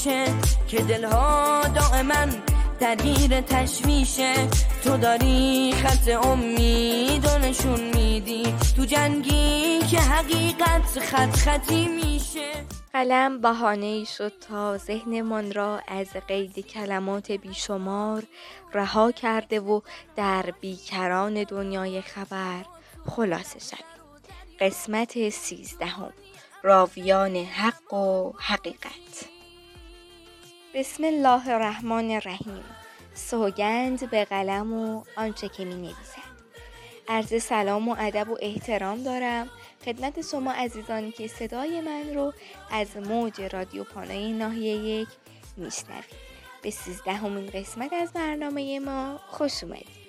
میشه که دلها دائما درگیر تشویشه. تو داری خط امیدو نشون میدی تو جنگی که حقیقت خط خطی میشه. قلم بهانه‌ای شد تا ذهنمان را از قید کلمات بیشمار رها کرده و در بیکران دنیای خبر خلاصه شویم. قسمت 13، راویان حق و حقیقت. بسم الله الرحمن الرحیم. سوگند به قلم و آنچه که می نویسد. عرض سلام و ادب و احترام دارم خدمت شما عزیزانی که صدای من رو از موج رادیو پانای ناحیه 1 میشنوید. به 13مین قسمت از برنامه ما خوش اومدید.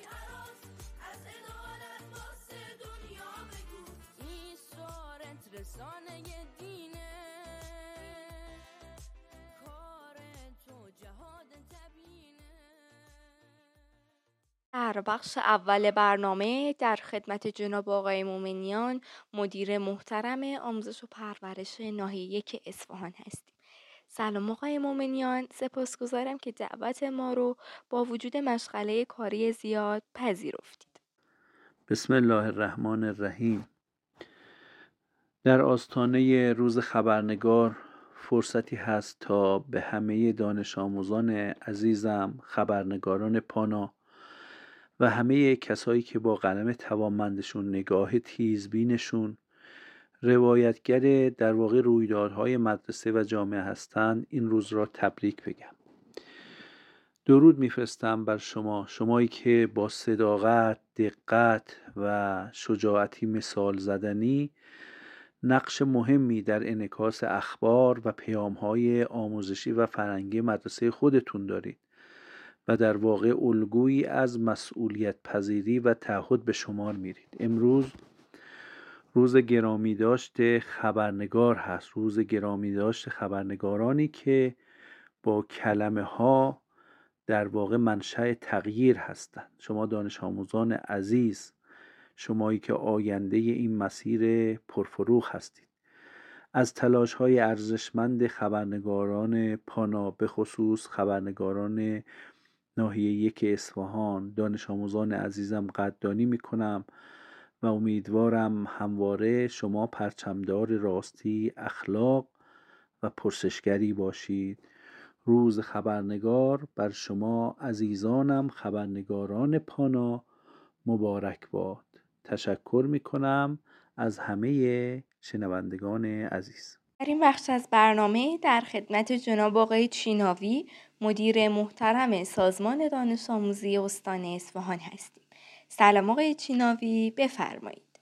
در بخش اول برنامه در خدمت جناب آقای مومنیان مدیر محترم آموزش و پرورش ناحیه 1 اصفهان هستیم. سلام آقای مومنیان، سپاسگزارم که دعوت ما رو با وجود مشغله کاری زیاد پذیرفتید. بسم الله الرحمن الرحیم. در آستانه روز خبرنگار فرصتی هست تا به همه دانش آموزان عزیزم، خبرنگاران پانا و همه کسایی که با قلم توانمندشون، نگاه تیزبینشون روایتگر در واقع رویدادهای مدرسه و جامعه هستند این روز را تبریک بگم. درود میفرستم بر شمایی که با صداقت، دقت و شجاعتی مثال زدنی نقش مهمی در انعکاس اخبار و پیام‌های آموزشی و فرهنگی مدرسه خودتون دارید و در واقع الگویی از مسئولیت پذیری و تعهد به شمار میرید. امروز روز گرامی داشت خبرنگار هست، روز گرامی داشت خبرنگارانی که با کلمه ها در واقع منشأ تغییر هستند. شما دانش آموزان عزیز، شمایی که آینده این مسیر پرفروغ هستید، از تلاش های ارزشمند خبرنگاران پانا، به خصوص خبرنگاران ناحیه 1 اصفهان، دانش آموزان عزیزم قدردانی میکنم و امیدوارم همواره شما پرچمدار راستی، اخلاق و پرسشگری باشید. روز خبرنگار بر شما عزیزانم خبرنگاران پانا مبارک باد. تشکر میکنم از همه شنوندگان عزیز. در این بخش از برنامه در خدمت جناب آقای چیناوی مدیر محترم سازمان دانش آموزی استان اصفهان هستیم. سلام آقای چیناوی، بفرمایید.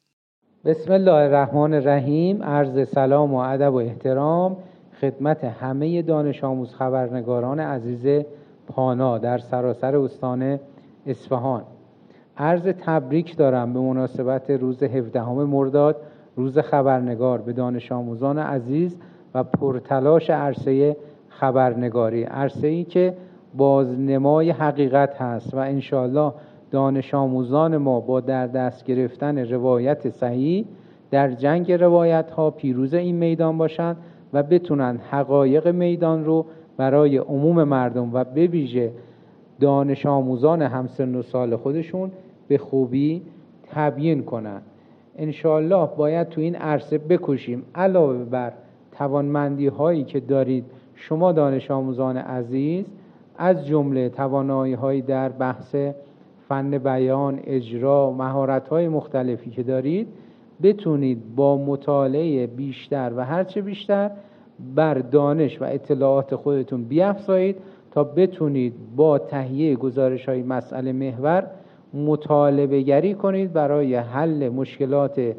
بسم الله الرحمن الرحیم. عرض سلام و ادب و احترام خدمت همه دانش آموز خبرنگاران عزیز پانا در سراسر استان اصفهان. عرض تبریک دارم به مناسبت روز 17 مرداد، روز خبرنگار، به دانش آموزان عزیز و پرتلاش عرصه خبرنگاری، عرصه‌ای که بازنمای حقیقت هست و انشاءالله دانش آموزان ما با در دست گرفتن روایت صحیح در جنگ روایت ها پیروز این میدان باشند و بتونن حقایق میدان رو برای عموم مردم و به ویژه دانش آموزان همسن و سال خودشون به خوبی تبیین کنن. انشاءالله باید تو این عرصه بکوشیم. علاوه بر توانمندی هایی که دارید شما دانش آموزان عزیز، از جمله توانایی هایی در بحث فن بیان، اجرا، مهارت های مختلفی که دارید، بتونید با مطالعه بیشتر و هرچه بیشتر بر دانش و اطلاعات خودتون بیفزایید تا بتونید با تهیه گزارش های مسئله محور مطالبه گری کنید برای حل مشکلات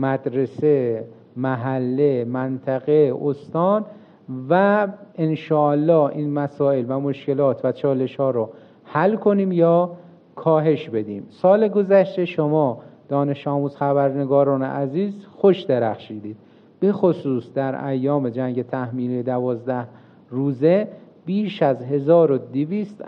مدرسه، محله، منطقه، استان و انشاءالله این مسائل و مشکلات و چالش ها رو حل کنیم یا کاهش بدیم. سال گذشته شما دانش آموز خبرنگاران عزیز خوش درخشیدید، به خصوص در ایام جنگ تحمیل 12 روزه بیش از 1200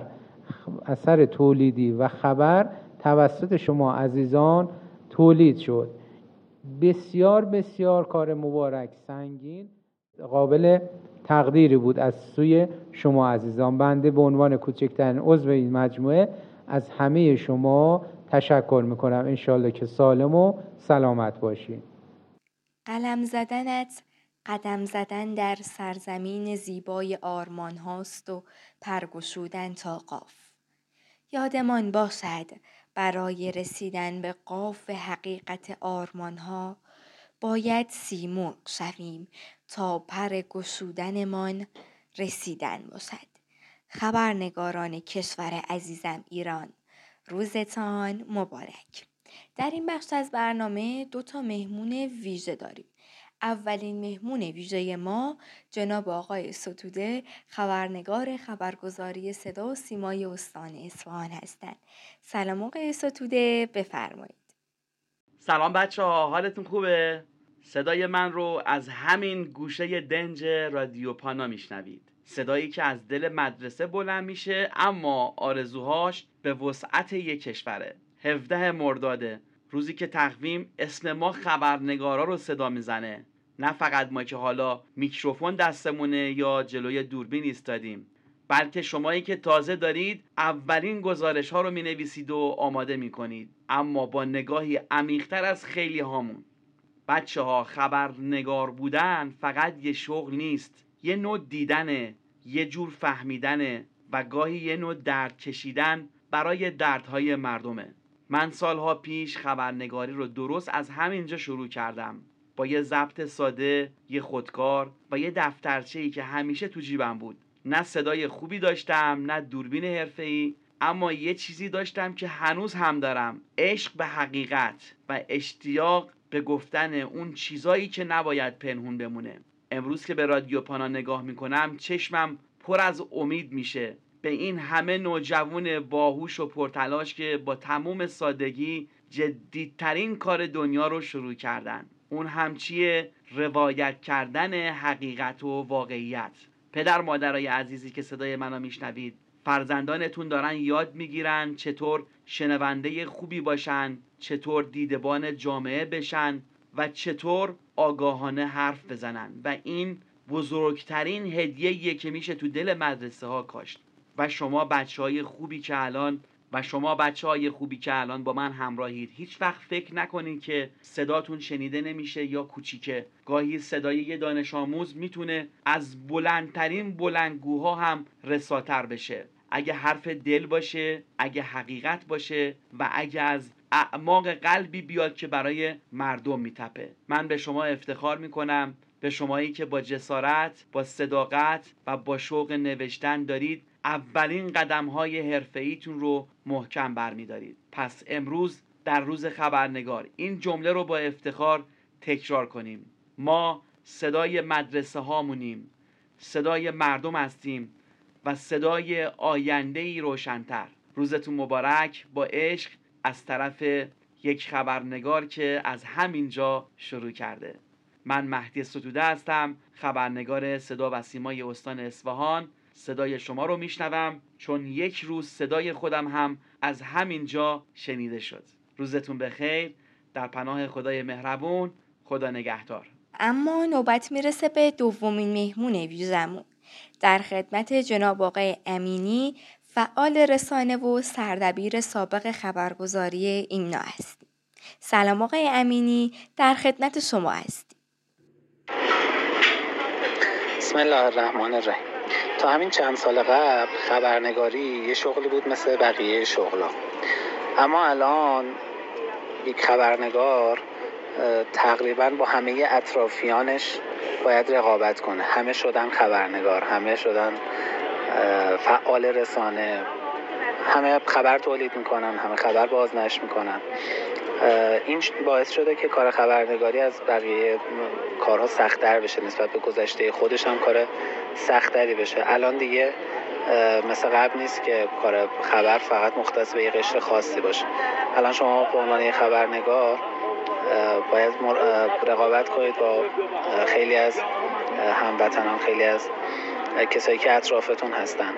اثر تولیدی و خبر توسط شما عزیزان تولید شد. بسیار بسیار کار مبارک، سنگین، قابل تقدیری بود از سوی شما عزیزان. بنده به عنوان کوچکترین عضو این مجموعه از همه شما تشکر میکنم. انشالله که سالم و سلامت باشید. قلم زدنت قدم زدن در سرزمین زیبای آرمان هاست و پرگشودن تا قاف. یادمان باشد برای رسیدن به قاف حقیقت آرمان ها باید سیمرغ شویم تا پر گشودنمان رسیدن باشد. خبرنگاران کشور عزیزم ایران، روزتان مبارک. در این بخش از برنامه 2 مهمون ویژه داریم. اولین مهمون ویژه ما جناب آقای ستوده، خبرنگار خبرگزاری صدا و سیمای استان اصفهان هستند. سلام آقای ستوده، بفرمایید. سلام بچه‌ها، حالتون خوبه؟ صدای من رو از همین گوشه دنج رادیو پانا میشنوید. صدایی که از دل مدرسه بلند میشه اما آرزوهاش به وسعت یک کشوره. 17 مرداده، روزی که تقویم اسم ما خبرنگارا رو صدا میزنه. نه فقط ما که حالا میکروفون دستمونه یا جلوی دوربین ایستادیم، بلکه شمایی که تازه دارید اولین گزارش ها رو مینویسید و آماده میکنید، اما با نگاهی عمیق‌تر از خیلی هامون. بچه ها، خبرنگار بودن فقط یه شغل نیست، یه نوع دیدنه، یه جور فهمیدنه و گاهی یه نوع درد کشیدن برای دردهای مردمه. من سالها پیش خبرنگاری رو درست از همینجا شروع کردم، با یه ضبط ساده، یه خودکار و یه دفترچه‌ای که همیشه تو جیبم بود. نه صدای خوبی داشتم، نه دوربین حرفه‌ای، اما یه چیزی داشتم که هنوز هم دارم: عشق به حقیقت و اشتیاق به گفتن اون چیزایی که نباید پنهون بمونه. امروز که به رادیو پانا نگاه میکنم چشمم پر از امید میشه به این همه نوجوان باهوش و پرتلاش که با تمام سادگی جدیدترین کار دنیا رو شروع کردن. اون هم چیه؟ روایت کردن حقیقت و واقعیت. پدر مادرای عزیزی که صدای منو میشنوید، فرزندانتون دارن یاد میگیرن چطور شنونده خوبی باشن، چطور دیدبان جامعه بشن و چطور آگاهانه حرف بزنن و این بزرگترین هدیه‌ایه که میشه تو دل مدرسه ها کاشت. و شما بچهای خوبی که الان با من همراهید، هیچ وقت فکر نکنین که صداتون شنیده نمیشه یا کوچیکه. گاهی صدای یه دانش آموز میتونه از بلندترین بلندگوها هم رساتر بشه، اگه حرف دل باشه، اگه حقیقت باشه و اگه از اعماق قلبی بیاد که برای مردم میتپه. من به شما افتخار میکنم، به شمایی که با جسارت، با صداقت و با شوق نوشتن دارید اولین قدم‌های حرفه‌ایتون رو محکم برمی‌دارید. پس امروز در روز خبرنگار این جمله رو با افتخار تکرار کنیم: ما صدای مدرسه هامونیم، صدای مردم هستیم و صدای آینده‌ای روشن‌تر. روزتون مبارک، با عشق از طرف یک خبرنگار که از همینجا شروع کرده. من مهدی ستوده هستم، خبرنگار صدا و سیمای استان اصفهان. صدای شما رو میشنوم چون یک روز صدای خودم هم از همینجا شنیده شد. روزتون بخیر، در پناه خدای مهربون. خدا نگهدار. اما نوبت میرسه به دومین مهمون ویژمون. در خدمت جناب آقای امینی، فعال رسانه و سردبیر سابق خبرگزاری ایمنا هستیم. سلام آقای امینی، در خدمت شما هستیم. بسم الله الرحمن الرحیم. تا همین چند سال قبل خبرنگاری یه شغلی بود مثل بقیه شغلا، اما الان یک خبرنگار تقریبا با همه اطرافیانش باید رقابت کنه. همه شدن خبرنگار، همه شدن فعال رسانه، همه خبر تولید میکنن، همه خبر بازنشر میکنن. این باعث شده که کار خبرنگاری از بقیه کارها سخت‌تر بشه، نسبت به گذشته خودش هم کار سخت‌تری بشه. الان دیگه مثل قبل نیست که کار خبر فقط مختص به یه قشر خاصی باشه. الان شما به عنوان یه خبرنگار باید رقابت کنید با خیلی از هموطنان، خیلی از کسایی که اطرافتون هستن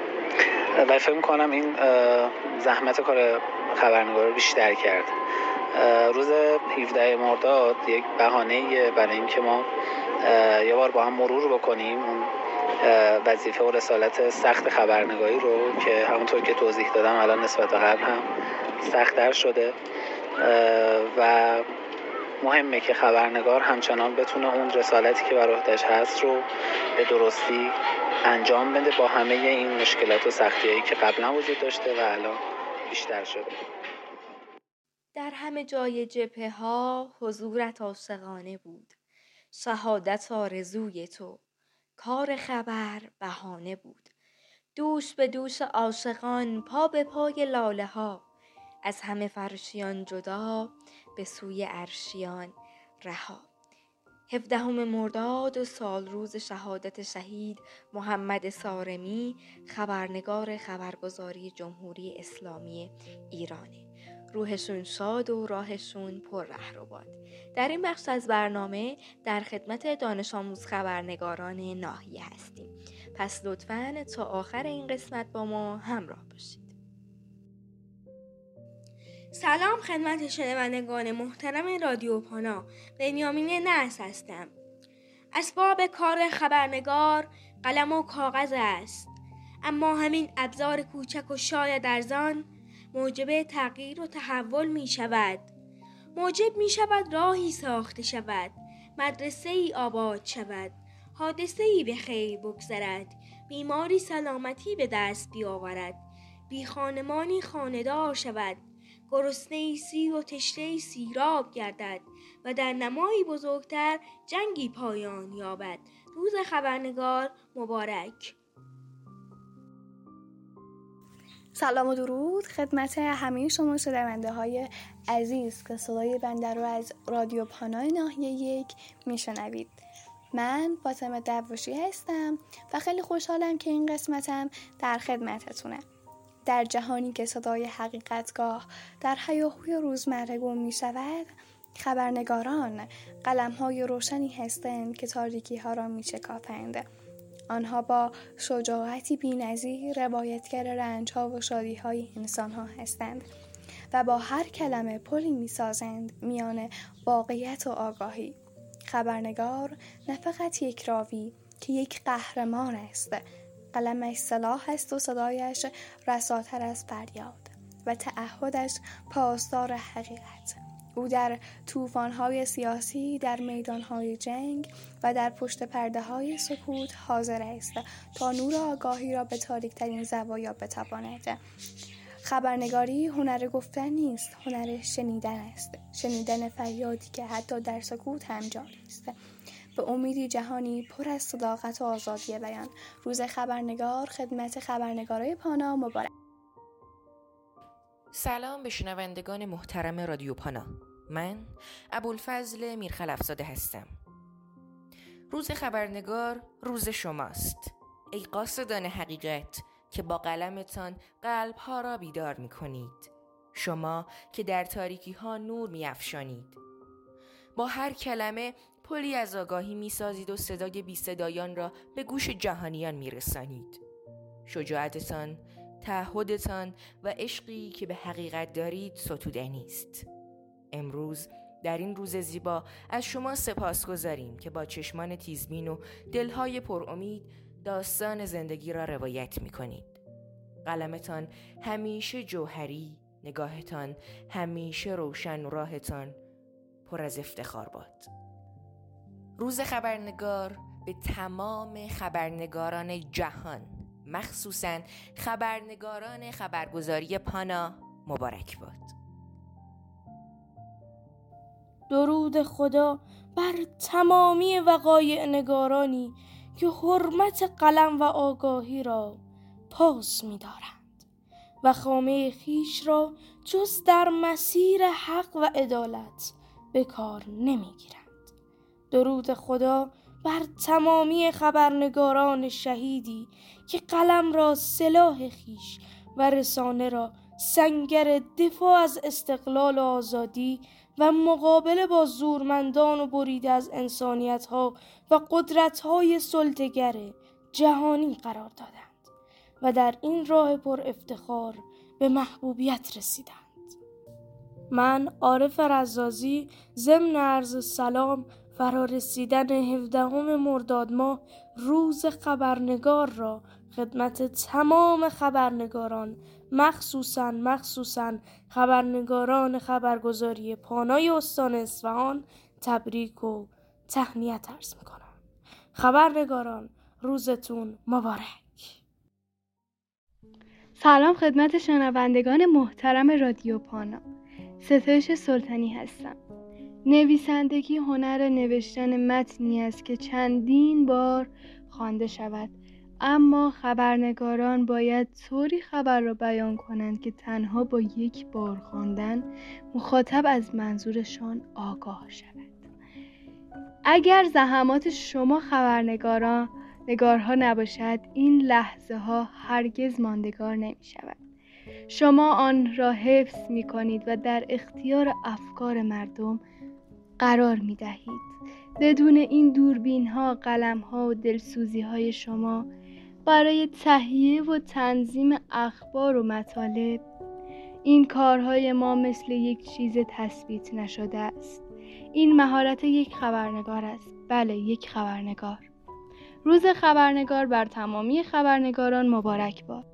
و فکر می‌کنم این زحمت کار خبرنگار رو بیشتر کرد. روز 17 مرداد یک بهانه‌ایه برای اینکه ما یه بار با هم مرور بکنیم اون وظیفه و رسالت سخت خبرنگاری رو که همونطور که توضیح دادم الان نسبت به قبل هم سخت‌تر شده و مهمه که خبرنگار همچنان بتونه اون رسالتی که بر عهده‌اش هست رو به درستی انجام بده با همه این مشکلات و سختی‌هایی که قبلا وجود داشته و الان بیشتر شده. در همه جای جبهه‌ها حضورت عاشقانه بود، شهادت آرزوی تو، کار خبر بهانه بود. دوش به دوش عاشقان، پا به پای لاله ها، از همه فرشیان جدا، به سوی عرشیان رها. 17 مرداد و سال روز شهادت شهید محمد صارمی، خبرنگار خبرگزاری جمهوری اسلامی ایرانه. روحشون شاد و راهشون پر رهروباد. در این بخش از برنامه در خدمت دانش آموز خبرنگاران ناحیه هستیم. پس لطفاً تا آخر این قسمت با ما همراه باشید. سلام خدمت شنوندگان محترم رادیو پانا، بنیامین نحس هستم. اسباب کار خبرنگار قلم و کاغذ است، اما همین ابزار کوچک و شاید ارزان موجب تغییر و تحول می شود. موجب می شود راهی ساخته شود، مدرسه ای آباد شود، حادثه ای به خیر بگذرد، بیماری سلامتی به دست بیاورد، بی خانمانی خانه‌دار شود، گرسنه‌ای سیر و تشنه‌ای سیراب گردد و در نمایی بزرگتر جنگی پایان یابد. روز خبرنگار مبارک. سلام و درود خدمت همه شما شنونده های عزیز که صدای بنده رو از رادیو پانای ناحیه 1 میشنوید. من فاطمه دروشی هستم و خیلی خوشحالم که این قسمتم در خدمتتونه. در جهانی که صدای حقیقتگاه در هیاهوی روزمره گم می شود، خبرنگاران قلم‌های روشنی هستند که تاریکی‌ها را می‌شکافند. آنها با شجاعتی بی‌نظیر روایتگر رنج‌ها و شادی‌های انسان‌ها هستند و با هر کلمه پلی می‌سازند میان واقعیت و آگاهی. خبرنگار نه فقط یک راوی که یک قهرمان است، قلمش سلاح است و صدایش رساتر از فریاد و تعهدش پاسدار حقیقت. او در طوفان‌های سیاسی، در میدان‌های جنگ و در پشت پرده‌های سکوت حاضر است تا نور آگاهی را به تاریک‌ترین زوایا بتاباند. خبرنگاری هنر گفتن نیست، هنر شنیدن است. شنیدن فریادی که حتی در سکوت هم جاری است. به امیدی جهانی پر از صداقت و آزادی بیان. روز خبرنگار خدمت خبرنگارای پانا مبارک. سلام به شنوندگان محترم رادیو پانا. من ابوالفضل میرخلفزاده هستم. روز خبرنگار روز شماست، ای قاصدان حقیقت که با قلمتان قلب‌ها را بیدار می‌کنید. شما که در تاریکی‌ها نور می‌افشانید. با هر کلمه پلی از آگاهی می‌سازید و صدای بی صدایان را به گوش جهانیان می‌رسانید. شجاعتتان، تعهدتان و عشقی که به حقیقت دارید ستودنی است. امروز در این روز زیبا از شما سپاسگزاریم که با چشمان تیزبین و دلهای پر امید داستان زندگی را روایت می‌کنید. قلمتان همیشه جوهری، نگاهتان همیشه روشن و راهتان پر از افتخار باد. روز خبرنگار به تمام خبرنگاران جهان، مخصوصاً خبرنگاران خبرگزاری پانا مبارک باد. درود خدا بر تمامی وقایع نگارانی که حرمت قلم و آگاهی را پاس می دارند و خامه خیش را جز در مسیر حق و عدالت به کار نمی گیرند. درود خدا بر تمامی خبرنگاران شهیدی که قلم را سلاح خیش و رسانه را سنگر دفاع از استقلال و آزادی و مقابله با زورمندان و بریده از انسانیت‌ها و قدرت‌های سلطه‌گر جهانی قرار دادند و در این راه پر افتخار به محبوبیت رسیدند. من عارف رزازی ضمن عرض سلام فرارسیدن 17 مرداد ماه روز خبرنگار را خدمت تمام خبرنگاران مخصوصاً خبرنگاران خبرگزاری پانای استان اصفهان تبریک و تهنیت عرض میکنم. خبرنگاران روزتون مبارک. سلام خدمت شنوندگان محترم رادیو پانا. ستایش سلطانی هستم. نویسندگی هنر نوشتن متنی است که چندین بار خوانده شود، اما خبرنگاران باید طوری خبر را بیان کنند که تنها با یک بار خواندن مخاطب از منظورشان آگاه شود. اگر زحمات شما خبرنگارها نباشد، این لحظه ها هرگز ماندگار نمی شود. شما آن را حفظ می کنید و در اختیار افکار مردم قرار می دهید. بدون این دوربین ها، قلم ها و دلسوزی های شما برای تهیه و تنظیم اخبار و مطالب، این کارهای ما مثل یک چیز تثبیت نشده است. این مهارت یک خبرنگار است. بله، یک خبرنگار. روز خبرنگار بر تمامی خبرنگاران مبارک باد.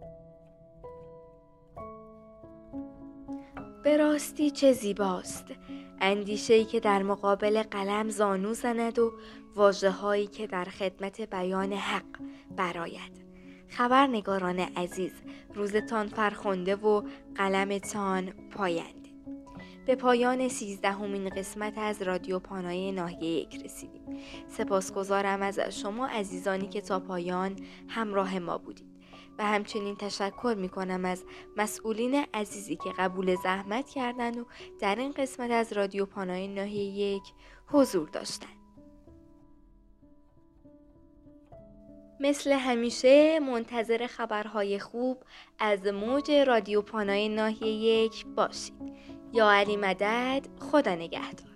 به راستی چه زیباست اندیشه‌ای که در مقابل قلم زانو زند و واژه‌هایی که در خدمت بیان حق برآید. خبرنگاران عزیز، روزتان فرخنده و قلمتان پاینده. به پایان 13مین قسمت از رادیو پانای ناحیه 1 رسیدیم. سپاسگزارم از شما عزیزانی که تا پایان همراه ما بودید. و همچنین تشکر میکنم از مسئولین عزیزی که قبول زحمت کردند و در این قسمت از رادیو پانای ناحیه 1 حضور داشتند. مثل همیشه منتظر خبرهای خوب از موج رادیو پانای ناحیه 1 باشید. یا علی مدد، خدا نگهدار.